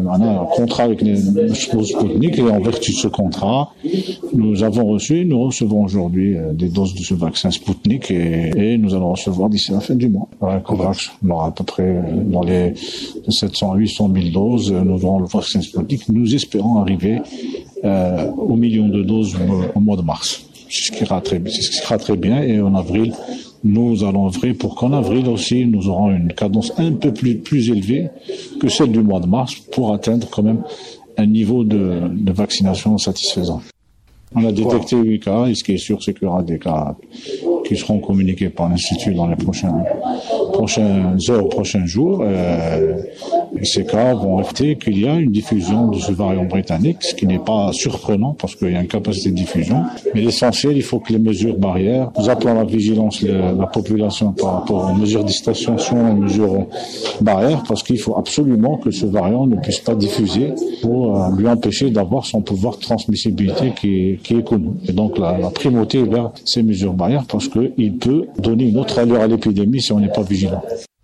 on a un contrat avec les Sputnik et en vertu de ce contrat, nous recevons aujourd'hui des doses de ce vaccin Sputnik et nous allons recevoir d'ici la fin du mois. Covax, on aura à peu près dans les 700 à 800 000 doses, nous aurons le vaccin Sputnik. Nous espérons arriver au million de doses au mois de mars. C'est ce qui sera très bien et en avril, nous allons œuvrer pour qu'en avril aussi, nous aurons une cadence un peu plus élevée que celle du mois de mars pour atteindre quand même un niveau de vaccination satisfaisant. On a détecté 8 cas et ce qui est sûr, c'est qu'il y aura des cas qui seront communiqués par l'Institut dans les prochaines heures, prochains jours. Et ces cas vont éviter qu'il y a une diffusion de ce variant britannique, ce qui n'est pas surprenant parce qu'il y a une capacité de diffusion. Mais l'essentiel, il faut que les mesures barrières, nous appelons à la vigilance la population par rapport aux mesures de distanciation, aux mesures barrières, parce qu'il faut absolument que ce variant ne puisse pas diffuser pour lui empêcher d'avoir son pouvoir de transmissibilité qui est connu. Et donc la primauté est vers ces mesures barrières parce qu'il peut donner une autre allure à l'épidémie si on n'est pas vigilant.